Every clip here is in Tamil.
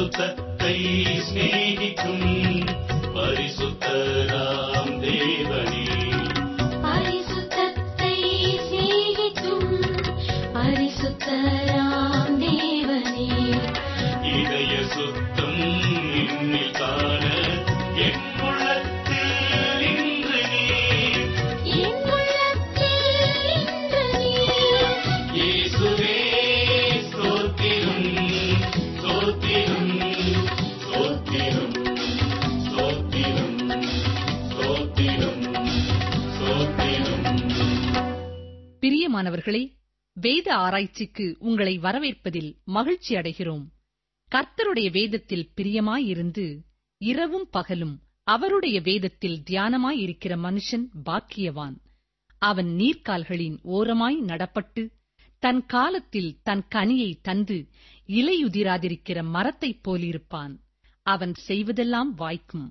பரிசுத்தத்தை சிநேகிக்கும் பரிசுத்தராம் தேவனே, பரிசுத்தத்தை சிநேகிக்கும் பரிசுத்தராம் தேவனே, இதய சுத்தம் என்னில் காண என் உள்ளத்தில் இன்று நீர், என் உள்ளத்தில் இன்று நீர். இயேசுவே ஸ்தோத்திரம் ஸ்தோத்திரம் ஸ்தோத்திரம் ஸ்தோத்திரம் ஸ்தோத்திரம் ஸ்தோத்திரம். பிரியமானவர்களே, வேத ஆராய்ச்சிக்கு உங்களை வரவேற்பதில் மகிழ்ச்சி அடைகிறோம். கர்த்தருடைய வேதத்தில் பிரியமாயிருந்து இரவும் பகலும் அவருடைய வேதத்தில் தியானமாயிருக்கிற மனுஷன் பாக்கியவான். அவன் நீர்க்கால்களின் ஓரமாய் நடப்பட்டு தன் காலத்தில் தன் கனியை தந்து இலையுதிராதிருக்கிற மரத்தைப் போலிருப்பான். அவன் செய்வதெல்லாம் வாய்க்கும்.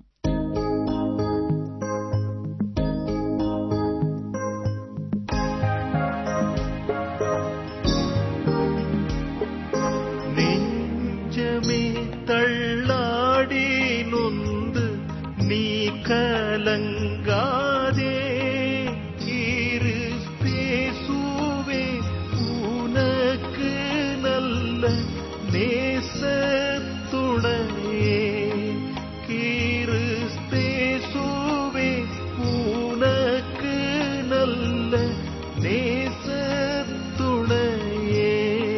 நெஞ்சமே தள்ளாடி நொந்து நீ கலங்காதே, கிறிஸ்தேசுவே உனக்கு நல்ல நேசத்துணையே, கிறிஸ்தேசுவே உனக்கு நல்ல நேசத்துணையே.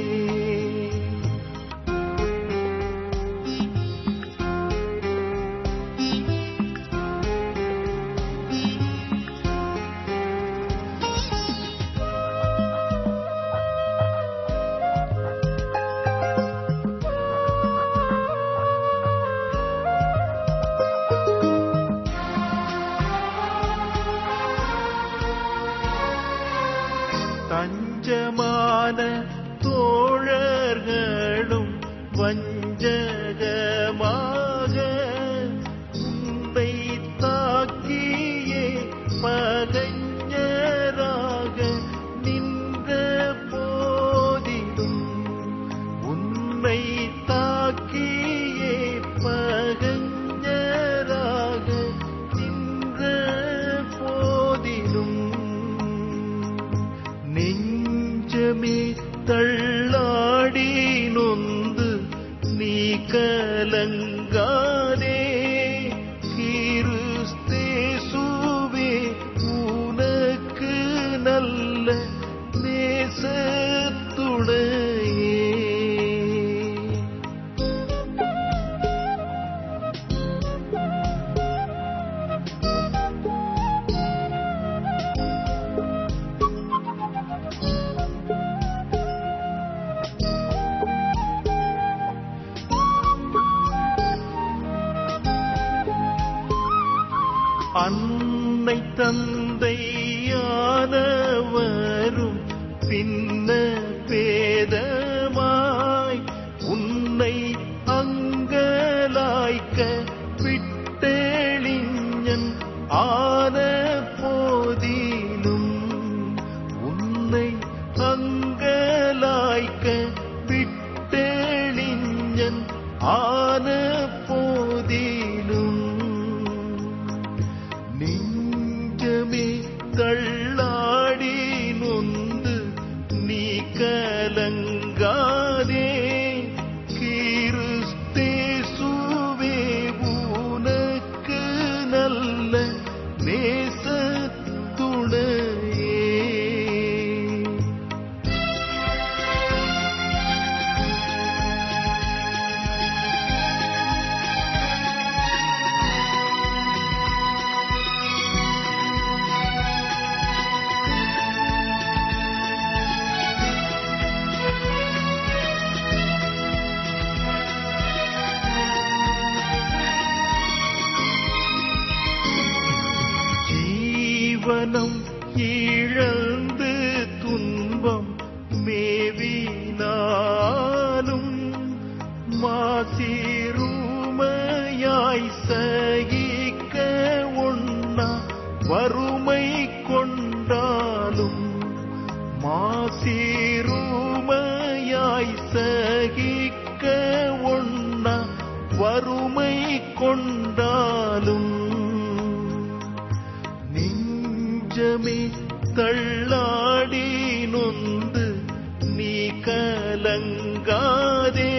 தஞ்சமான தோழர்களும் வஞ்சகமாக உன்னை தாக்கியே பகைஞராக நின்ற போதிலும், உன்னை தாக்கியே பகைஞராக நின்ற போதிலும், நெஞ்சமே தள்ளாடி நொந்து நீ கலங்காதே, கிறிஸ்தேசுவே உனக்கு நல்ல நேசத்துணையே. அன்னை தந்தையானவரும் பின்ன பேதமாய் உன்னை அங்கலாய்க்க விட்டெளிஞன் ஆன போதிலும், உன்னை அங்கலாய்க்க விட்டெளிஞன் ஆன போதிலும், நெஞ்சமே தள்ளாடி நொந்து நீ கலங்காதே, கிறிஸ்தேசுவே உனக்கு நல்ல நேசத்துணையே. ஜீவனம் இழந்து துன்பம் மேவினாலும், மாசிறுமையாய் சகிக்க ஒண்ணா வறுமை கொண்டாலும், மாசிறுமையாய் சகிக்க ஒண்ணா கொண்டாலும் நெஞ்சமே தள்ளாடி நொந்து நீ கலங்காதே.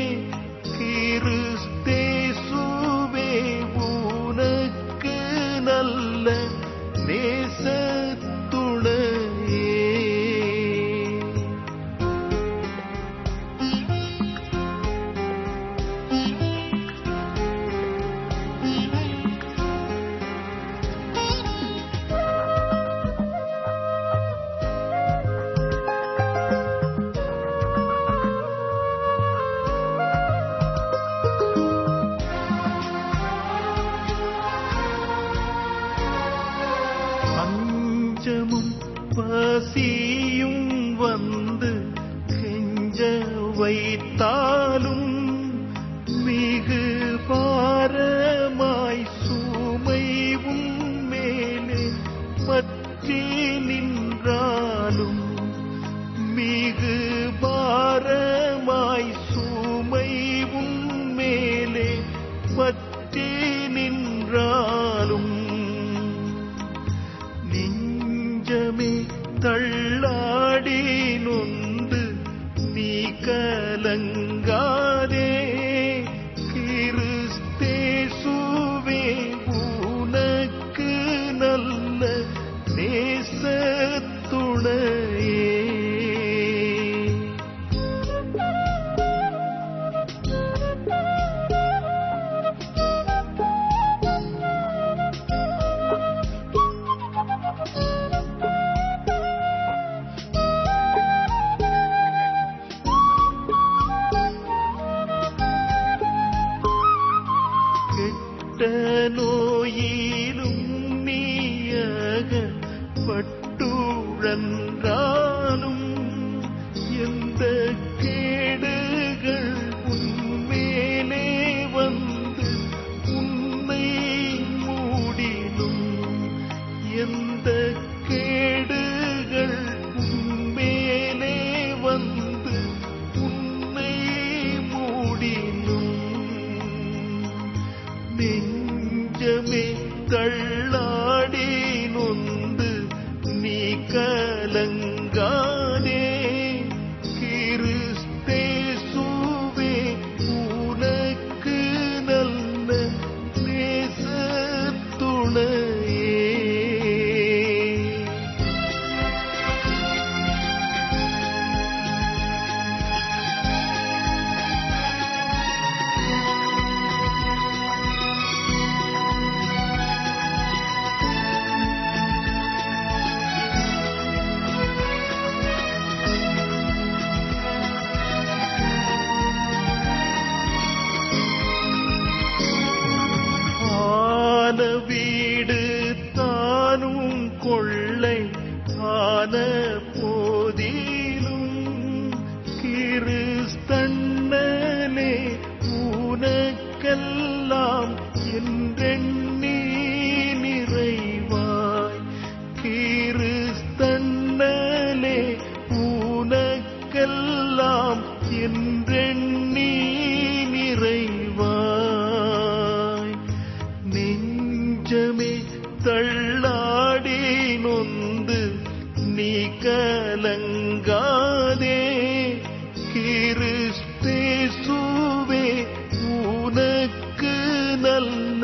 கிறிஸ்தேசுவே உனக்கு நல்ல நேசத்துணையே. பஞ்சமும் பசியும் வந்து கெஞ்ச வைத்தாலும் மிகு பாரமாய் சுமைவும் மேலே பற்றி நின்றாலும் மிகு பாரமாய் சுமைவும் மேலே பற்றி நின்றாலும் நெஞ்சமே தள்ளாடி நொந்து நீ கலங்காதே. கிறிஸ்தேசுவே உனக்கு நல்ல நேசத்துணையே. கெட்ட நோயிலும் நீயக பட்டுழன்றாலும் எந்த கேடுகள் உன்மேலே வந்து உன்னை மூடினும் எந்த கேடுகள் உன்மேலே வந்து உன்னை மூடினும் நெஞ்சமே தள்ளாடி நொந்து நீ கலங்காதே. கிறிஸ்தேசுவே உனக்கு நல்ல நேசத்துணையே. ஆன வீடு தானும் கொள்ளை ஆன போதிலும் கிறிஸ்தன்னலே உனக்கெல்லாம் என்றெண்ணி நிறைவாய். கிறிஸ்தன்னலே உனக்கெல்லாம் என்றெண்ணி நிறைவாய். நெஞ்சமே தள்ளாடி நொந்து நீ கலங்காதே. கிறிஸ்தேசுவே உனக்கு நல்ல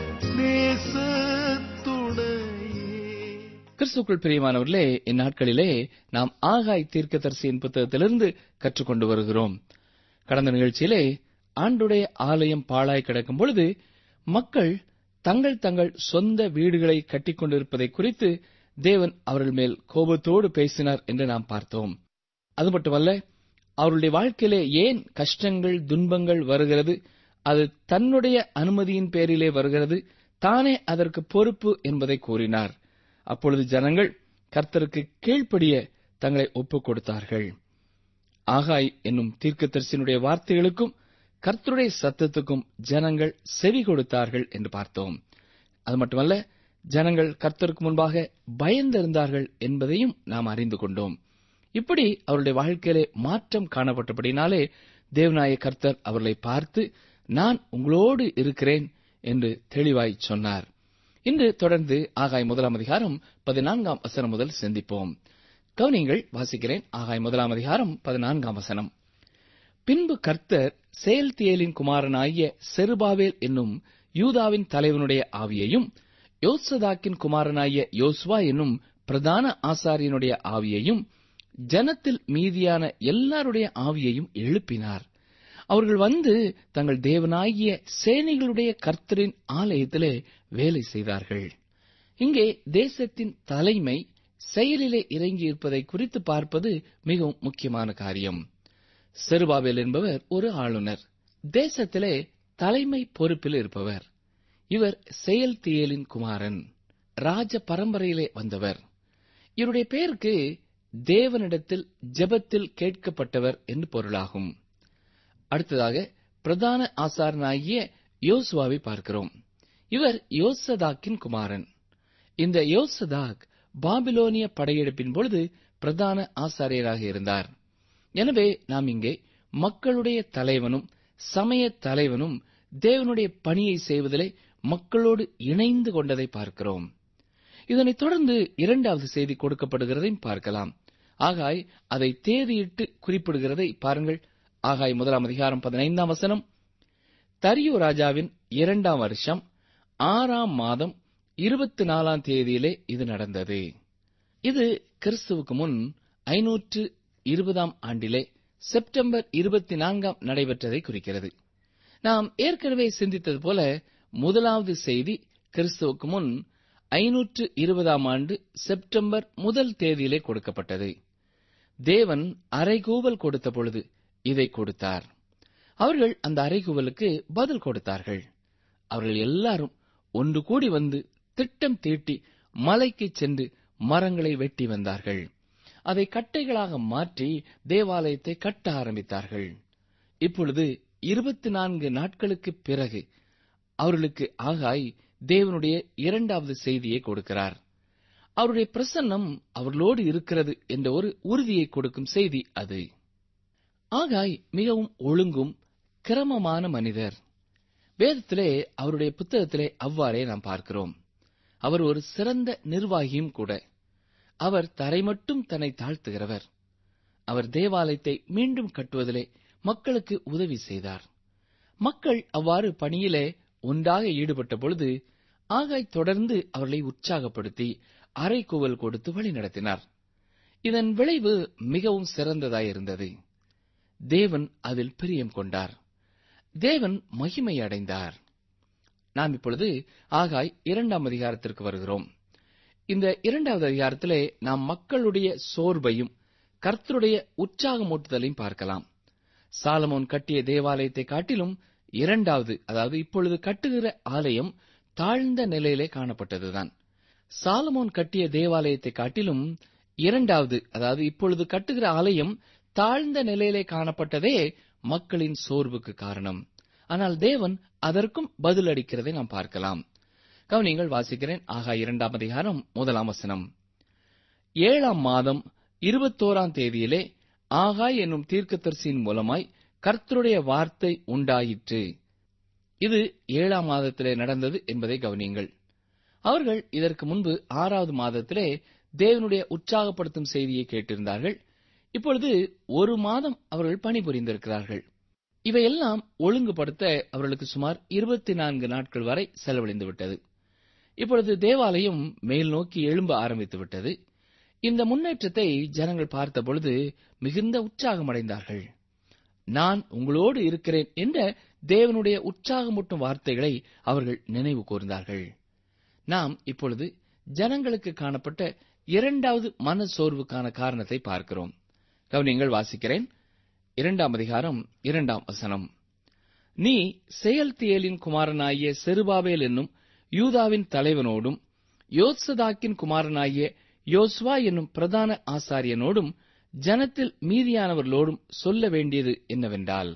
நேசத்துணையே. கிறிஸ்துவுக்குள் பிரியமானவர்களே, இந்நாட்களிலே நாம் ஆகாய் தீர்க்கதரிசியின் புத்தகத்திலிருந்து கற்றுக்கொண்டு வருகிறோம். கடந்த நிகழ்ச்சியிலே ஆண்டுடைய ஆலயம் பாழாய் கிடக்கும் பொழுது மக்கள் தங்கள் தங்கள் சொந்த வீடுகளை கட்டிக் கொண்டிருப்பதை குறித்து தேவன் அவர்கள் மேல் கோபத்தோடு பேசினார் என்று நாம் பார்த்தோம். அது மட்டுமல்ல, அவருடைய வாழ்க்கையிலே ஏன் கஷ்டங்கள் துன்பங்கள் வருகிறது, அது தன்னுடைய அனுமதியின் பேரிலே வருகிறது, தானே அதற்கு பொறுப்பு என்பதை கூறினார். அப்பொழுது ஜனங்கள் கர்த்தருக்கு கீழ்ப்படிய தங்களை ஒப்புக் கொடுத்தார்கள். ஆகாய் என்னும் தீர்க்கதரிசியினுடைய வார்த்தைகளுக்கும் கர்த்தருடைய சத்தத்துக்கும் ஜனங்கள் செவி கொடுத்தார்கள் என்று பார்த்தோம். அது மட்டுமல்ல, ஜனங்கள் கர்த்தருக்கு முன்பாக பயந்திருந்தார்கள் என்பதையும் நாம் அறிந்து கொண்டோம். இப்படி அவருடைய வாழ்க்கையிலே மாற்றம் காணப்பட்டபடினாலே தேவனாய கர்த்தர் அவர்களை பார்த்து, நான் உங்களோடு இருக்கிறேன், என்று தெளிவாய் சொன்னார். இன்று தொடர்ந்து ஆகாய் 1 14 முதல் சிந்திப்போம். கவனிங்கள், வாசிக்கிறேன். ஆகாய் 1 14. பின்பு கர்த்தர் செயல்தியேலின் குமாரனாகிய செருபாபேல் என்னும் யூதாவின் தலைவனுடைய ஆவியையும் யோசதாக்கின் குமாரனாகிய யோசுவா என்னும் பிரதான ஆசாரியனுடைய ஆவியையும் ஜனத்தில் மீதியான எல்லாருடைய ஆவியையும் எழுப்பினார். அவர்கள் வந்து தங்கள் தேவனாகிய சேனைகளுடைய கர்த்தரின் ஆலயத்திலே வேலை செய்தார்கள். இங்கே தேசத்தின் தலைமை செயலிலே இறங்கியிருப்பதை குறித்து பார்ப்பது மிகவும் முக்கியமான காரியம். செருபாபேல் என்பவர் ஒரு ஆளுநர், தேசத்திலே தலைமை பொறுப்பில் இருப்பவர். இவர் செயல்தியேலின் குமாரன், ராஜ பரம்பரையிலே வந்தவர். இவருடைய பெயருக்கு தேவனிடத்தில் ஜெபத்தில் கேட்கப்பட்டவர் என்று பொருளாகும். அடுத்ததாக பிரதான ஆசாரனாகிய யோசுவாவை பார்க்கிறோம். இவர் யோசதாக்கின் குமாரன். இந்த யோசதாக் பாபிலோனிய படையெடுப்பின் பொழுது பிரதான ஆசாரியராக இருந்தார். எனவே நாம் இங்கே மக்களுடைய தலைவனும் சமய தலைவனும் தேவனுடைய பணியை செய்வதிலே மக்களோடு இணைந்து கொண்டதை பார்க்கிறோம். இதனைத் தொடர்ந்து 2வது செய்தி கொடுக்கப்படுகிறதையும் பார்க்கலாம். ஆகாய் அதை தேதியிட்டு குறிப்பிடுகிறதை பாருங்கள். ஆகாய் 1 15 தரியு ராஜாவின் 2ஆம் வருஷம் 6ஆம் மாதம் 24ஆம் தேதியிலே இது நடந்தது. இது கிறிஸ்துவுக்கு முன் 520ஆம் ஆண்டிலே செப்டம்பர் 24 நடைபெற்றதை குறிக்கிறது. நாம் ஏற்கனவே சிந்தித்தது போல முதலாவது செய்தி கிறிஸ்துவுக்கு முன் 520ஆம் ஆண்டு செப்டம்பர் 1 தேதியிலே கொடுக்கப்பட்டது. தேவன் அறைகூவல் கொடுத்த பொழுது இதை கொடுத்தார். அவர்கள் அந்த அறைகூவலுக்கு பதில் கொடுத்தார்கள். அவர்கள் எல்லாரும் ஒன்று கூடி வந்து திட்டம் தீட்டி மலைக்கு சென்று மரங்களை வெட்டி வந்தார்கள். அதை கட்டைகளாக மாற்றி தேவாலயத்தை கட்ட ஆரம்பித்தார்கள். இப்பொழுது 24 நாட்களுக்கு பிறகு அவர்களுக்கு ஆகாய் தேவனுடைய 2வது செய்தியை கொடுக்கிறார். அவருடைய பிரசன்னம் அவர்களோடு இருக்கிறது என்ற ஒரு உறுதியை கொடுக்கும் செய்தி அது. ஆகாய் மிகவும் ஒழுங்கும் கிரமமான மனிதர். வேதத்திலே அவருடைய புத்தகத்திலே அவ்வாறே நாம் பார்க்கிறோம். அவர் ஒரு சிறந்த நிர்வாகியும் கூட. அவர் தரை மட்டும் தன்னை தாழ்த்துகிறவர். அவர் தேவாலயத்தை மீண்டும் கட்டுவதிலே மக்களுக்கு உதவி செய்தார். மக்கள் அவ்வாறு பணியிலே ஒன்றாக ஈடுபட்ட பொழுது ஆகாய் தொடர்ந்து அவர்களை உற்சாகப்படுத்தி அறைகூவல் கொடுத்து வழிநடத்தினார். இதன் விளைவு மிகவும் சிறந்ததாயிருந்தது. தேவன் அதில் பிரியம் கொண்டார். தேவன் மகிமை அடைந்தார். நாம் இப்பொழுது ஆகாய் 2ஆம் அதிகாரத்திற்கு வருகிறோம். இந்த 2வது அதிகாரத்திலே நாம் மக்களுடைய சோர்வையும் கர்த்தருடைய உற்சாகமூட்டுதலையும் பார்க்கலாம். சாலமோன் கட்டிய தேவாலயத்தை காட்டிலும் 2வது, அதாவது இப்பொழுது கட்டுகிற ஆலயம் தாழ்ந்த நிலையிலே காணப்பட்டதுதான். சாலமோன் கட்டிய தேவாலயத்தை காட்டிலும் 2வது, அதாவது இப்பொழுது கட்டுகிற ஆலயம் தாழ்ந்த நிலையிலே காணப்பட்டதே மக்களின் சோர்வுக்கு காரணம். ஆனால் தேவன் அதற்கும் பதிலளிக்கிறதை நாம் பார்க்கலாம். கவனிங்கள், வாசிக்கிறேன். ஆகாய் 2ஆம் அதிகாரம் 1ஆம் வசனம். 7ஆம் மாதம் 21ஆம் தேதியிலே ஆகாய் என்னும் தீர்க்கதரிசியின் மூலமாய் கர்த்தருடைய வார்த்தை உண்டாயிற்று. இது 7ஆம் மாதத்திலே நடந்தது என்பதை கவனியுங்கள். அவர்கள் இதற்கு முன்பு 6வது மாதத்திலே தேவனுடைய உற்சாகப்படுத்தும் செய்தியை கேட்டிருந்தார்கள். இப்பொழுது 1 மாதம் அவர்கள் பணிபுரிந்திருக்கிறார்கள். இவையெல்லாம் ஒழுங்குபடுத்த அவர்களுக்கு சுமார் 24 நாட்கள் வரை செலவழிந்துவிட்டது. இப்பொழுது தேவாலயம் மேல் நோக்கி எழும்ப ஆரம்பித்துவிட்டது. இந்த முன்னேற்றத்தை ஜனங்கள் பார்த்தபொழுது மிகுந்த உற்சாகமடைந்தார்கள். நான் உங்களோடு இருக்கிறேன் என்ற தேவனுடைய உற்சாகமூட்டும் வார்த்தைகளை அவர்கள் நினைவு கூர்ந்தார்கள். நாம் இப்பொழுது ஜனங்களுக்கு காணப்பட்ட 2வது மன சோர்வுக்கான காரணத்தை பார்க்கிறோம். கவனியங்கள், வாசிக்கிறேன். 2ஆம் அதிகாரம் 2ஆம் வசனம். நீ செயல்தியேலின் குமாரனாகிய செருபாபேல் என்னும் யூதாவின் தலைவனோடும் யோசதாக்கின் குமாரனாகிய யோசுவா என்னும் பிரதான ஆசாரியனோடும் ஜனத்தில் மீதியானவர்களோடும் சொல்ல வேண்டியது என்னவென்றால்,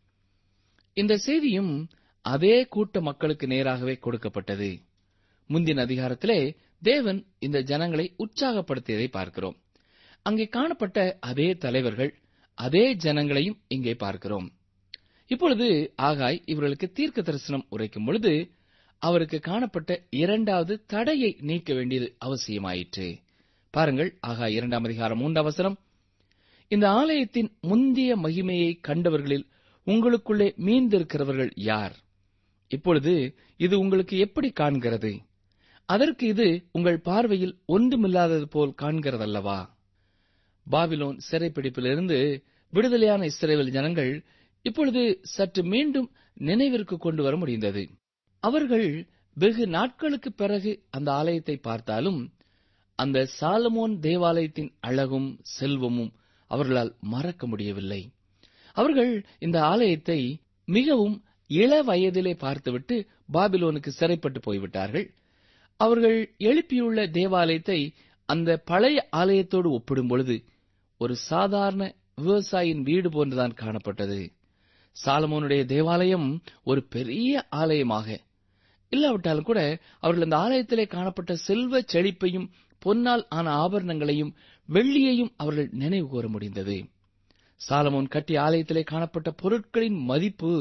இந்த செய்தியும் அதே கூட்ட மக்களுக்கு நேராகவே கொடுக்கப்பட்டது. முந்தின அதிகாரத்திலே தேவன் இந்த ஜனங்களை உற்சாகப்படுத்தியதை பார்க்கிறோம். அங்கே காணப்பட்ட அதே தலைவர்கள், அதே ஜனங்களையும் இங்கே பார்க்கிறோம். இப்பொழுது ஆகாய் இவர்களுக்கு தீர்க்க தரிசனம் உரைக்கும் பொழுது அவருக்கு காணப்பட்ட இரண்டாவது தடையை நீக்க வேண்டியது அவசியமாயிற்று. பாருங்கள், ஆகாய் 2:3 இந்த ஆலயத்தின் முந்திய மகிமையை கண்டவர்களில் உங்களுக்குள்ளே மீந்திருக்கிறவர்கள் யார்? இப்பொழுது இது உங்களுக்கு எப்படி காண்கிறது? அதற்கு இது உங்கள் பார்வையில் ஒன்றுமில்லாதது போல் காண்கிறதல்லவா? பாபிலோன் சிறைப்பிடிப்பிலிருந்து விடுதலையான இஸ்ரவேல் ஜனங்கள் இப்பொழுது சற்று மீண்டும் நினைவிற்கு கொண்டு வர முடிந்தது. அவர்கள் வெகு நாட்களுக்கு பிறகு அந்த ஆலயத்தை பார்த்தாலும் அந்த சாலமோன் தேவாலயத்தின் அழகும் செல்வமும் அவர்களால் மறக்க முடியவில்லை. அவர்கள் இந்த ஆலயத்தை மிகவும் இள வயதிலே பார்த்துவிட்டு பாபிலோனுக்கு சிறைப்பட்டு போய்விட்டார்கள். அவர்கள் எழுப்பியுள்ள தேவாலயத்தை அந்த பழைய ஆலயத்தோடு ஒப்பிடும் பொழுது ஒரு சாதாரண விவசாயியின் வீடு போன்றுதான் காணப்பட்டது. சாலமோனுடைய தேவாலயம் ஒரு பெரிய ஆலயமாக இல்லாவிட்டாலும் கூட அவர்கள் அந்த ஆலயத்திலே காணப்பட்ட செல்வ செழிப்பையும் பொன்னால் ஆன ஆபரணங்களையும் வெள்ளியையும் அவர்கள் நினைவு கூற முடிந்தது. சாலமோன் கட்டிய ஆலயத்திலே காணப்பட்ட பொருட்களின் மதிப்பு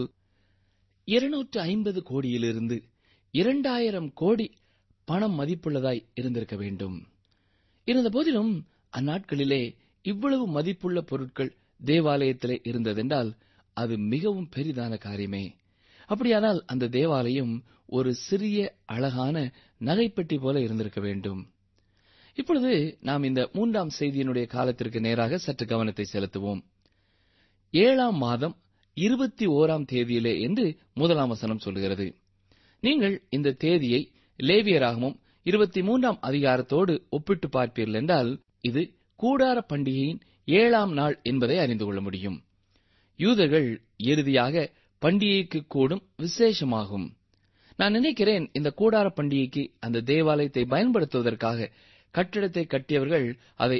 250 கோடியிலிருந்து 2000 கோடி பணம் மதிப்புள்ளதாய் இருந்திருக்க வேண்டும். இருந்தபோதிலும் அந்நாட்களிலே இவ்வளவு மதிப்புள்ள பொருட்கள் தேவாலயத்திலே இருந்ததென்றால் அது மிகவும் பெரிதான காரியமே. அப்படியானால் அந்த தேவாலயம் ஒரு சிறிய அழகான நகைப்பெட்டி போல இருந்திருக்க வேண்டும். இப்பொழுது நாம் இந்த 3ஆம் செய்தியினுடைய காலத்திற்கு நேராக சற்று கவனத்தை செலுத்துவோம். 7ஆம் மாதம் 21ஆம் தேதியிலே என்று 1ஆம் வசனம் சொல்கிறது. நீங்கள் இந்த தேதியை லேவியராகமம் 23ஆம் அதிகாரத்தோடு ஒப்பிட்டு பார்ப்பீர்கள் என்றால் இது கூடார பண்டிகையின் 7ஆம் நாள் என்பதை அறிந்து கொள்ள முடியும். யூதர்கள் இறுதியாக பண்டிகைக்கு கூடும் விசேஷமாகும். நான் நினைக்கிறேன் இந்த கூடார பண்டிகைக்கு அந்த தேவாலயத்தை பயன்படுத்துவதற்காக கட்டிடத்தை கட்டியவர்கள் அதை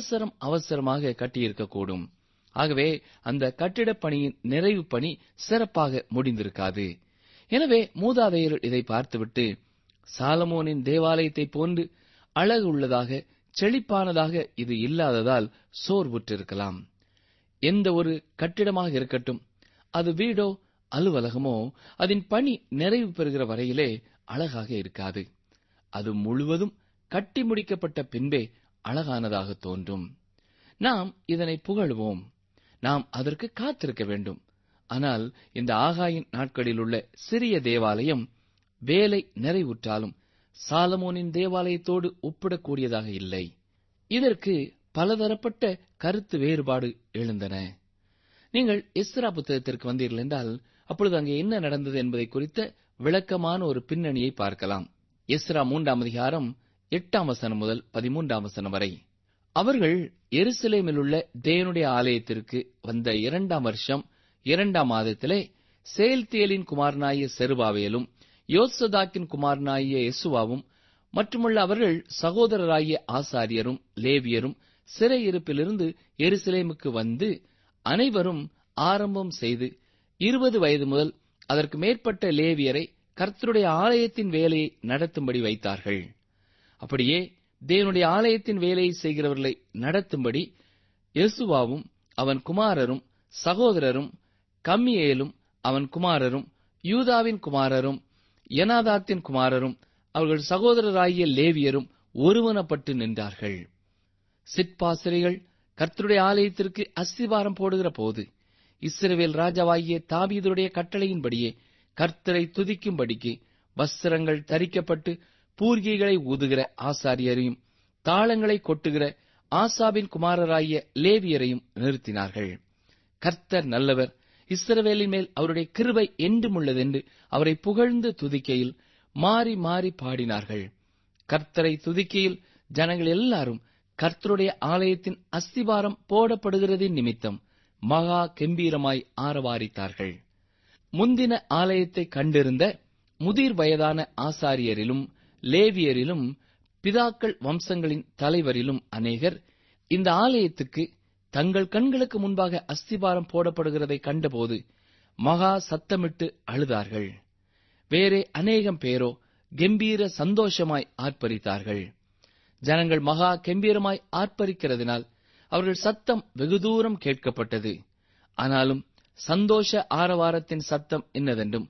அவசரமாக கட்டியிருக்கக்கூடும். ஆகவே அந்த கட்டிடப் பணியின் நிறைவு பணி சிறப்பாக முடிந்திருக்காது. எனவே மூதாதையர் இதை பார்த்துவிட்டு சாலமோனின் தேவாலயத்தை போன்று அழகு உள்ளதாக செழிப்பானதாக இது இல்லாததால் சோர்வுற்றிருக்கலாம். எந்த ஒரு கட்டிடமாக இருக்கட்டும், அது வீடோ அலுவலகமோ, அதன் பணி நிறைவு பெறுகிற வரையிலே அழகாக இருக்காது. அது முழுவதும் கட்டி முடிக்கப்பட்ட பின்பே அழகானதாக தோன்றும். நாம் இதனை புகழுவோம். நாம் அதற்கு காத்திருக்க வேண்டும். ஆனால் இந்த ஆகாயின் நாட்களில் உள்ள சிறிய தேவாலயம் வேலை நிறைவுற்றாலும் சாலமோனின் தேவாலயத்தோடு ஒப்பிடக்கூடியதாக இல்லை. இதற்கு பலதரப்பட்ட கருத்து வேறுபாடு எழுந்தன. நீங்கள் எஸ்ரா புத்தகத்திற்கு வந்தீர்கள் என்றால் அப்பொழுது அங்கே என்ன நடந்தது என்பதை குறித்த விளக்கமான ஒரு பின்னணியை பார்க்கலாம். எஸ்ரா 3ஆம் அதிகாரம் 8ஆம் வசனம் முதல் 13ஆம் வசனம் வரை. அவர்கள் எருசலேமில் உள்ள தேவனுடைய ஆலயத்திற்கு வந்த 2ஆம் வருஷம் 2ஆம் மாதத்திலே செயல்தியேலின் குமாரனாகிய செருபாவேலும் யோசதாக்கின் குமாரனாகிய யெசுவாவும் மற்றுமுள்ள அவர்கள் சகோதரராகிய ஆசாரியரும் லேவியரும் சிறையிருப்பிலிருந்து எருசலேமுக்கு வந்து அனைவரும் ஆரம்பம் செய்து 20 வயது முதல் அதற்கு மேற்பட்ட லேவியரை கர்த்தருடைய ஆலயத்தின் வேலையை நடத்தும்படி வைத்தார்கள். அப்படியே தேவனுடைய ஆலயத்தின் வேலையை செய்கிறவர்களை நடத்தும்படி யெசுவாவும் அவன் குமாரரும் சகோதரரும் கம்மியேலும் அவன் குமாரரும் யூதாவின் குமாரரும் யனாதாத்தின் குமாரரும் அவர்கள் சகோதரராகிய லேவியரும் ஒருமனப்பட்டு நின்றார்கள். சிற்பாசிரிகள் கர்த்தருடைய ஆலயத்திற்கு அஸ்திபாரம் போடுகிற போது இஸ்ரவேல் ராஜாவாகிய தாவீதுடைய கட்டளையின்படியே கர்த்தரை துதிக்கும்படிக்கு வஸ்திரங்கள் தரிக்கப்பட்டு பூர்கிகளை ஊதுகிற ஆசாரியரையும் தாளங்களை கொட்டுகிற ஆசாபின் குமாரராகிய லேவியரையும் நிறுத்தினார்கள். கர்த்தர் நல்லவர், இஸ்ரவேலின் மேல் அவருடைய கிருபை என்றும் உள்ளதென்று அவரை புகழ்ந்து துதிக்கையில் மாறி மாறி பாடினார்கள். கர்த்தரை துதிக்கையில் ஜனங்கள் எல்லாரும் கர்த்தருடைய ஆலயத்தின் அஸ்திபாரம் போடப்படுகிறதின் நிமித்தம் மகா கெம்பீரமாய் ஆரவாரித்தார்கள். முந்தின ஆலயத்தை கண்டிருந்த முதிர் வயதான ஆசாரியரிலும் லேவியரிலும் பிதாக்கள் வம்சங்களின் தலைவரிலும் அநேகர் இந்த ஆலயத்துக்கு தங்கள் கண்களுக்கு முன்பாக அஸ்திபாரம் போடப்படுகிறதை கண்டபோது மகா சத்தமிட்டு அழுதார்கள். வேறே அநேகம் பேரோ கெம்பீர சந்தோஷமாய் ஆர்ப்பரித்தார்கள். ஜனங்கள் மகா கெம்பீரமாய் ஆர்ப்பரிக்கிறதினால் அவர்கள் சத்தம் வெகு தூரம் கேட்கப்பட்டது. ஆனாலும் சந்தோஷ ஆரவாரத்தின் சத்தம் என்னதென்றும்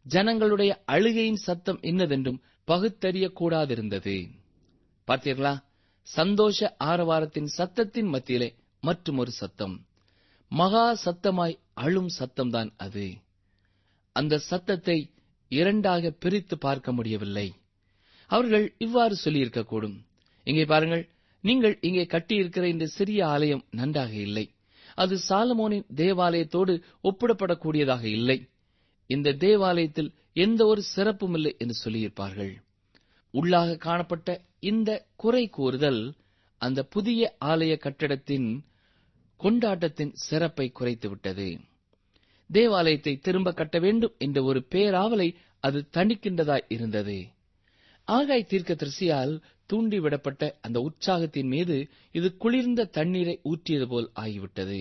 ஜனங்களுடைய அழுகையின் சத்தம் இன்னதென்றும் பகுத்தறியக்கூடாதிருந்தது. பார்த்தீர்களா? சந்தோஷ ஆரவாரத்தின் சத்தத்தின் மத்தியிலே மற்றும் ஒரு சத்தம், மகா சத்தமாய் அழும் சத்தம்தான் அது. அந்த சத்தத்தை இரண்டாக பிரித்து பார்க்க முடியவில்லை. அவர்கள் இவ்வாறு சொல்லியிருக்கக்கூடும், இங்கே பாருங்கள், நீங்கள் இங்கே கட்டியிருக்கிற இந்த சிறிய ஆலயம் நன்றாக இல்லை. அது சாலமோனின் தேவாலயத்தோடு ஒப்பிடப்படக்கூடியதாக இல்லை. இந்த தேவாலயத்தில் எந்த ஒரு சிறப்பும் இல்லை என்று சொல்லியிருப்பார்கள். உள்ளாக காணப்பட்ட இந்த குறை கூறுதல் அந்த புதிய ஆலய கட்டடத்தின் கொண்டாட்டத்தின் சிறப்பை குறைத்துவிட்டது. தேவாலயத்தை திரும்ப கட்ட வேண்டும் என்ற ஒரு பேராவலை அது தணிக்கின்றதாய் இருந்தது. ஆகாய் தீர்க்கதரிசியால் தூண்டிவிடப்பட்ட அந்த உற்சாகத்தின் மீது இது குளிர்ந்த தண்ணீரை ஊற்றியது போல் ஆகிவிட்டது.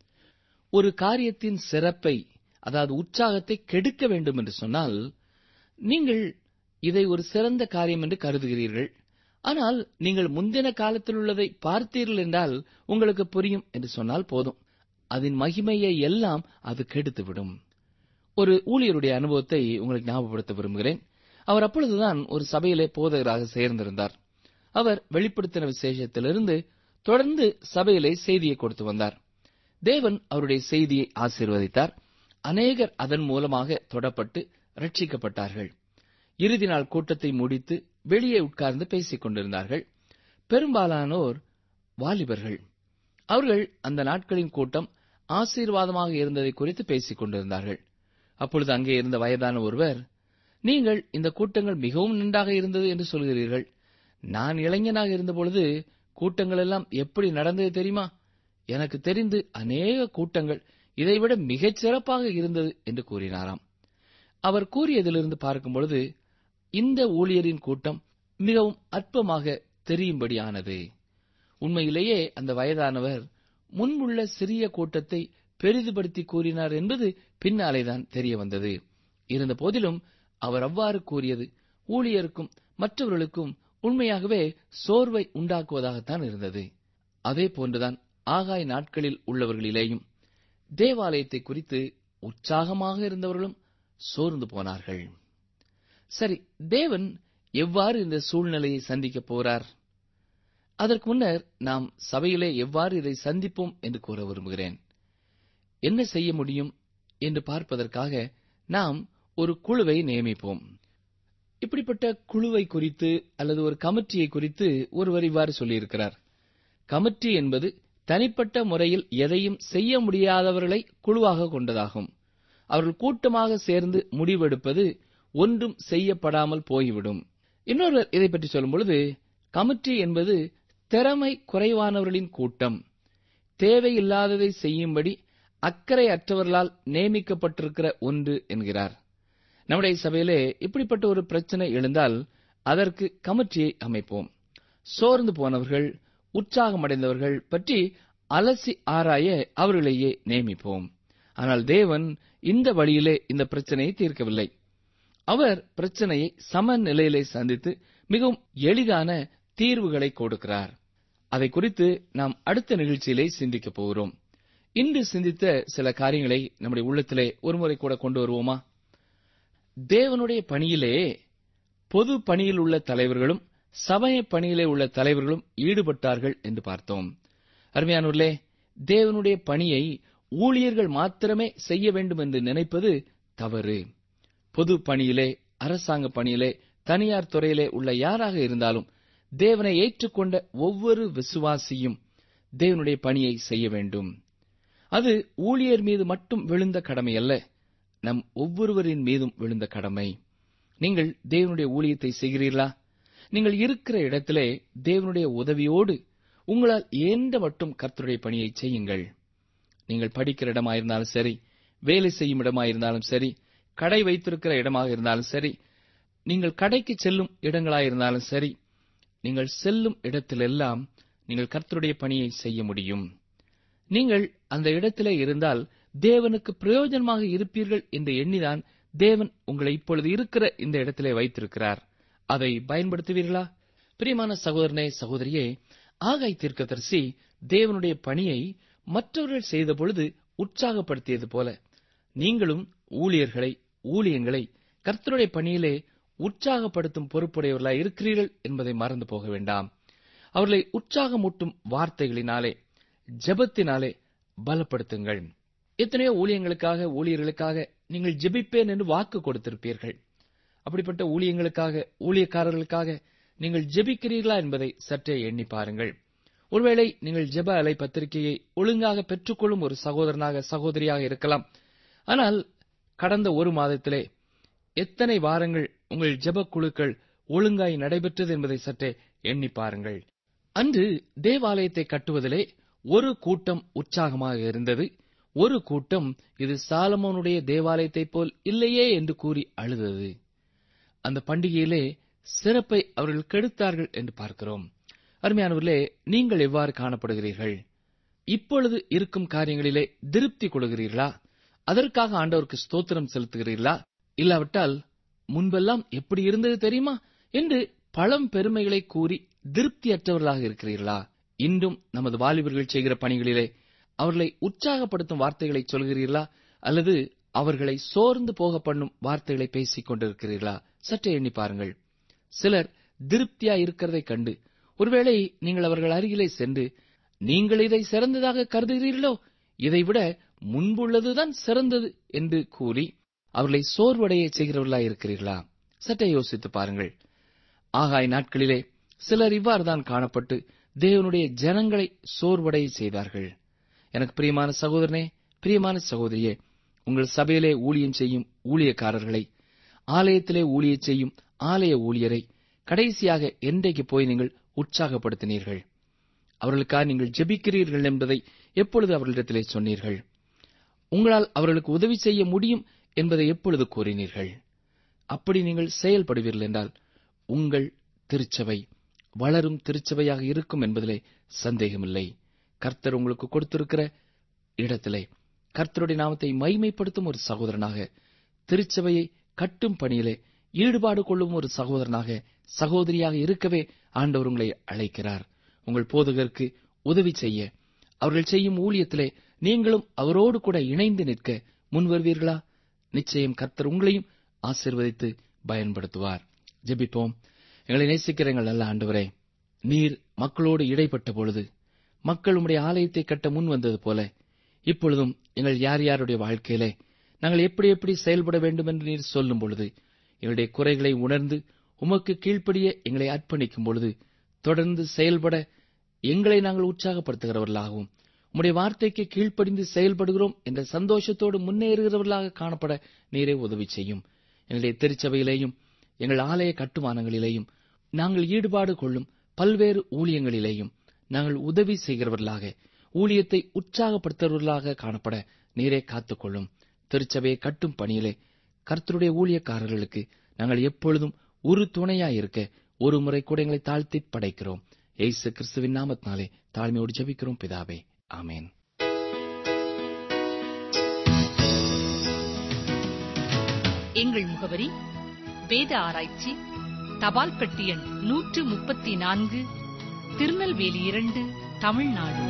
ஒரு காரியத்தின் சிறப்பை, அதாவது உற்சாகத்தை கெடுக்க வேண்டும் என்று சொன்னால், நீங்கள் இதை ஒரு சிறந்த காரியம் என்று கருதுகிறீர்கள். ஆனால் நீங்கள் முந்தின காலத்தில் உள்ளதை பார்த்தீர்கள் என்றால் உங்களுக்கு புரியும் என்று சொன்னால் போதும். அதன் மகிமையை எல்லாம் அது கெடுத்துவிடும். ஒரு ஊழியருடைய அனுபவத்தை உங்களுக்கு ஞாபகப்படுத்த விரும்புகிறேன். அவர் அப்பொழுதுதான் ஒரு சபையிலே போதகராக சேர்ந்திருந்தார். அவர் வெளிப்படுத்தின விசேஷத்திலிருந்து தொடர்ந்து சபையிலே செய்தியை கொடுத்து வந்தார். தேவன் அவருடைய செய்தியை ஆசீர்வதித்தார். அநேகர் அதன் மூலமாக தொடப்பட்டு ரட்சிக்கப்பட்டார்கள். இறுதி நாள் கூட்டத்தை முடித்து வெளியே உட்கார்ந்து பேசிக் கொண்டிருந்தார்கள். பெரும்பாலானோர் வாலிபர்கள். அவர்கள் அந்த நாட்களின் கூட்டம் ஆசீர்வாதமாக இருந்ததை குறித்து பேசிக் கொண்டிருந்தார்கள். அப்பொழுது அங்கே இருந்த வயதான ஒருவர், நீங்கள் இந்த கூட்டங்கள் மிகவும் நன்றாக இருந்தது என்று சொல்கிறீர்கள். நான் இளைஞனாக இருந்தபொழுது கூட்டங்கள் எல்லாம் எப்படி நடந்தது தெரியுமா? எனக்கு தெரிந்து அநேக கூட்டங்கள் இதைவிட மிகச் சிறப்பாக இருந்தது என்று கூறினாராம். அவர் கூறியதிலிருந்து பார்க்கும்பொழுது இந்த ஊழியரின் கூட்டம் மிகவும் அற்பமாக தெரியும்படியானது. உண்மையிலேயே அந்த வயதானவர் முன்புள்ள சிறிய கூட்டத்தை பெரிதுபடுத்தி கூறினார் என்பது பின்னாலேதான் தெரிய வந்தது. இருந்த போதிலும் அவர் அவ்வாறு கூறியது ஊழியருக்கும் மற்றவர்களுக்கும் உண்மையாகவே சோர்வை உண்டாக்குவதாகத்தான் இருந்தது. அதே போன்றுதான் ஆகாய் நாட்களில் உள்ளவர்களிலேயும் தேவாலயத்தை குறித்து உற்சாகமாக இருந்தவர்களும் சோர்ந்து போனார்கள். சரி, தேவன் எவ்வாறு இந்த சூழ்நிலையை சந்திக்கப் போகிறார்? அதற்கு முன்னர் நாம் சபையிலே எவ்வாறு இதை சந்திப்போம் என்று கூற விரும்புகிறேன். என்ன செய்ய முடியும் என்று பார்ப்பதற்காக நாம் ஒரு குழுவை நியமிப்போம். இப்படிப்பட்ட குழுவை குறித்து அல்லது ஒரு கமிட்டியை குறித்து ஒருவர் இவ்வாறு சொல்லியிருக்கிறார். கமிட்டி என்பது தனிப்பட்ட முறையில் எதையும் செய்ய முடியாதவர்களை குழுவாக கொண்டதாகும். அவர்கள் கூட்டமாக சேர்ந்து முடிவெடுப்பது ஒன்றும் செய்யப்படாமல் போய்விடும். இன்னொருவர் இதை பற்றி சொல்லும் பொழுது, கமிட்டி என்பது திறமை குறைவானவர்களின் கூட்டம், தேவையில்லாததை செய்யும்படி அக்கறை அற்றவர்களால் நியமிக்கப்பட்டிருக்கிற ஒன்று என்கிறார். நம்முடைய சபையிலே இப்படிப்பட்ட ஒரு பிரச்சனை எழுந்தால் அதற்கு கமிட்டியை அமைப்போம். சோர்ந்து போனவர்கள், உற்சாகமடைந்தவர்கள் பற்றி அலசி ஆராய அவர்களையே நியமிப்போம். ஆனால் தேவன் இந்த வழியிலே இந்த பிரச்சனையை தீர்க்கவில்லை. அவர் பிரச்சனையை சமநிலையிலே சந்தித்து மிகவும் எளிதான தீர்வுகளை கொடுக்கிறார். அதை குறித்து நாம் அடுத்த நிகழ்ச்சியிலே சிந்திக்கப் போகிறோம். இன்று சிந்தித்த சில காரியங்களை நம்முடைய உள்ளத்திலே ஒருமுறை கூட கொண்டு வருவோமா? தேவனுடைய பணியிலே பொது பணியில் உள்ள தலைவர்களும் சமய பணியிலே உள்ள தலைவர்களும் ஈடுபட்டார்கள் என்று பார்த்தோம். அருமையானவர்களே, தேவனுடைய பணியை ஊழியர்கள் மாத்திரமே செய்ய வேண்டும் என்று நினைப்பது தவறு. பொது பணியிலே, அரசாங்க பணியிலே, தனியார் துறையிலே உள்ள யாராக இருந்தாலும் தேவனை ஏற்றுக்கொண்ட ஒவ்வொரு விசுவாசியும் தேவனுடைய பணியை செய்ய வேண்டும். அது ஊழியர் மீது மட்டும் விழுந்த கடமை அல்ல, நம் ஒவ்வொருவரின் மீதும் விழுந்த கடமை. நீங்கள் தேவனுடைய ஊழியத்தை செய்கிறீர்களா? நீங்கள் இருக்கிற இடத்திலே தேவனுடைய உதவியோடு உங்களால் இயன்ற மட்டும் கர்த்தருடைய பணியை செய்யுங்கள். நீங்கள் படிக்கிற இடமாயிருந்தாலும் சரி, வேலை செய்யும் இடமாயிருந்தாலும் சரி, கடை வைத்திருக்கிற இடமாக இருந்தாலும் சரி, நீங்கள் கடைக்கு செல்லும் இடங்களாயிருந்தாலும் சரி, நீங்கள் செல்லும் இடத்திலெல்லாம் நீங்கள் கர்த்தருடைய பணியை செய்ய முடியும். நீங்கள் அந்த இடத்திலே இருந்தால் தேவனுக்கு பிரயோஜனமாக இருப்பீர்கள் என்று எண்ணிதான் தேவன் உங்களை இப்பொழுது இருக்கிற இந்த இடத்திலே வைத்திருக்கிறார். அதை பயன்படுத்துவீர்களா? பிரியமான சகோதரனே, சகோதரியே, ஆகாய் தீர்க்கதரிசி தேவனுடைய பணியை மற்றவர்கள் செய்த பொழுது உற்சாகப்படுத்தியது போல நீங்களும் ஊழியங்களை கர்த்தருடைய பணியிலே உற்சாகப்படுத்தும் பொறுப்புடையவர்களாய் இருக்கிறீர்கள் என்பதை மறந்து போக வேண்டாம். அவர்களை உற்சாகமூட்டும் வார்த்தைகளினாலே, ஜெபத்தினாலே பலப்படுத்துங்கள். எத்தனையோ ஊழியங்களுக்காக, ஊழியர்களுக்காக நீங்கள் ஜெபிப்பேன் என்று வாக்கு கொடுத்திருப்பீர்கள். அப்படிப்பட்ட ஊழியங்களுக்காக, ஊழியக்காரர்களுக்காக நீங்கள் ஜெபிக்கிறீர்களா என்பதை சற்றே எண்ணி பாருங்கள். ஒருவேளை நீங்கள் ஜெப அலை பத்திரிகையை ஒழுங்காக பெற்றுக்கொள்ளும் ஒரு சகோதரனாக, சகோதரியாக இருக்கலாம். ஆனால் கடந்த ஒரு மாதத்திலே எத்தனை வாரங்கள் உங்கள் ஜெப குழுக்கள் ஒழுங்காய் நடைபெற்றது என்பதை சற்றே எண்ணி பாருங்கள். அன்று தேவாலயத்தை கட்டுவதிலே ஒரு கூட்டம் உற்சாகமாக இருந்தது, ஒரு கூட்டம் இது சாலமோனுடைய தேவாலயத்தைப் போல் இல்லையே என்று கூறி அழுதது. அந்த பண்டிகையிலே சிறப்பை அவர்கள் கெடுத்தார்கள் என்று பார்க்கிறோம். அருமையானவர்களே, நீங்கள் எவ்வாறு காணப்படுகிறீர்கள்? இப்பொழுது இருக்கும் காரியங்களிலே திருப்தி கொள்கிறீர்களா? அதற்காக ஆண்டவருக்கு ஸ்தோத்திரம் செலுத்துகிறீர்களா? இல்லாவிட்டால் முன்பெல்லாம் எப்படி இருந்தது தெரியுமா என்று பழம் பெருமைகளை கூறி திருப்தியற்றவர்களாக இருக்கிறீர்களா? இன்றும் நமது வாலிபர்கள் செய்கிற பணிகளிலே அவர்களை உற்சாகப்படுத்தும் வார்த்தைகளை சொல்கிறீர்களா, அல்லது அவர்களை சோர்ந்து போக பண்ணும் வார்த்தைகளை பேசிக் கொண்டிருக்கிறீர்களா? சற்றே எண்ணி பாருங்கள். சிலர் திருப்தியா இருக்கிறதைக் கண்டு ஒருவேளை நீங்கள் அவர்கள் அருகிலே சென்று, நீங்கள் இதை சிறந்ததாக கருதுகிறீர்களோ, இதைவிட முன்புள்ளதுதான் சிறந்தது என்று கூறி அவர்களை சோர்வடைய செய்கிறவர்களாய் இருக்கிறீர்களா? சற்றே யோசித்து பாருங்கள். ஆகாய் நாட்களிலே சிலர் இவ்வாறுதான் காணப்பட்டு தேவனுடைய ஜனங்களை சோர்வடைய செய்தார்கள். எனக்கு பிரியமான சகோதரனே, பிரியமான சகோதரியே, உங்கள் சபையிலே ஊழியம் செய்யும் ஊழியக்காரர்களை, ஆலயத்திலே ஊழியம் செய்யும் ஆலய ஊழியரை கடைசியாக என்றைக்கு போய் நீங்கள் உற்சாகப்படுத்தினீர்கள்? அவர்களுக்காக நீங்கள் ஜெபிக்கிறீர்கள் என்பதை எப்பொழுது அவர்களிடத்திலே சொன்னீர்கள்? உங்களால் அவர்களுக்கு உதவி செய்ய முடியும் என்பதை எப்பொழுது கூறினீர்கள்? அப்படி நீங்கள் செயல்படுவீர்கள் என்றால் உங்கள் திருச்சபை வளரும் திருச்சபையாக இருக்கும் என்பதிலே சந்தேகமில்லை. கர்த்தர் உங்களுக்கு கொடுத்திருக்கிற இடத்திலே கர்த்தருடைய நாமத்தை மகிமைப்படுத்தும் ஒரு சகோதரனாக, திருச்சபையை கட்டும் பணியிலே ஈடுபாடு கொள்ளும் ஒரு சகோதரனாக, சகோதரியாக இருக்கவே ஆண்டவர் உங்களை அழைக்கிறார். உங்கள் போதகருக்கு உதவி செய்ய, அவர்கள் செய்யும் ஊழியத்திலே நீங்களும் அவரோடு கூட இணைந்து நிற்க முன் வருவீர்களா? நிச்சயம் கர்த்தர் உங்களையும் ஆசீர்வதித்து பயன்படுத்துவார். ஜெபிப்போம். எங்களை நேசிக்கிற எங்கள் நல்ல ஆண்டவரே, நீர் மக்களோடு இடைப்பட்ட பொழுது மக்கள் உம்முடைய ஆலயத்தை கட்ட முன் வந்தது போல, இப்பொழுதும் எங்கள் யார் யாருடைய வாழ்க்கையிலே நாங்கள் எப்படி எப்படி செயல்பட வேண்டும் என்று நீர் சொல்லும் பொழுது, எங்களுடைய குறைகளை உணர்ந்து உமக்கு கீழ்ப்படிய எங்களை அர்ப்பணிக்கும் பொழுது, தொடர்ந்து செயல்பட எங்களை நாங்கள் உற்சாகப்படுத்துகிறவர்களாகவும், உம்முடைய வார்த்தைக்கு கீழ்ப்படிந்து செயல்படுகிறோம் என்ற சந்தோஷத்தோடு முன்னேறுகிறவர்களாக காணப்பட நீரே உதவி செய்யும். எங்களுடைய திருச்சபையிலேயும் எங்கள் ஆலய கட்டுமானங்களிலேயும் நாங்கள் ஈடுபாடு கொள்ளும் பல்வேறு ஊழியங்களிலேயும் நாங்கள் உதவி செய்கிறவர்களாக, ஊழியத்தை உற்சாகப்படுத்துகிறவர்களாக காணப்பட நீரே காத்துக்கொள்ளும். திருச்சபையை கட்டும் பணியிலே கர்த்தருடைய ஊழியக்காரர்களுக்கு நாங்கள் எப்பொழுதும் ஒரு துணையாயிருக்க ஒரு முறை கூட எங்களை தாழ்த்தி படைக்கிறோம். இயேசு கிறிஸ்துவின் நாமத்தினாலே தாழ்மையோடு ஜெபிக்கிறோம் பிதாவே, ஆமென். எங்கள் முகவரி: வேத ஆராய்ச்சி, தபால் பெட்டி எண் 134, திருநெல்வேலி 2, தமிழ்நாடு.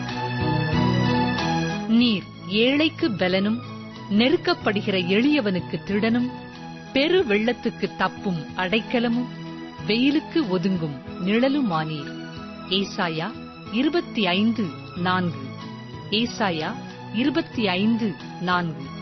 நீர் ஏழைக்கு பலனும், நெருக்கப்படுகிற எளியவனுக்கு திடனும், பெரு வெள்ளத்துக்கு தப்பும் அடைக்கலமும், வெயிலுக்கு ஒதுங்கும் நிழலுமானீர். ஏசாயா 25:4. ஏசாயா 25:4.